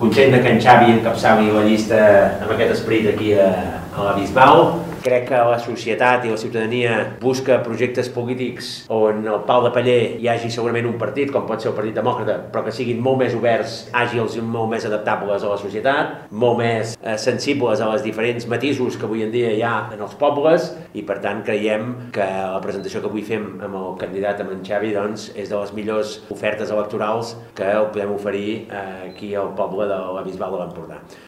Content que en Xavi encapçali la llista amb aquest esperit aquí a la Bisbal. Crec que la societat i la ciutadania busca projectes polítics on al pal de paller hi hagi segurament un partit, com pot ser el Partit Demòcrata, però que siguin molt més oberts, àgils i molt més adaptables a la societat, molt més sensibles a les diferents matisos que avui en dia hi ha en els pobles, i per tant creiem que la presentació que avui fem amb el candidat, amb en Xavi, doncs, és de les millors ofertes electorals que podem oferir aquí al poble de la Bisbal de l'Empordà.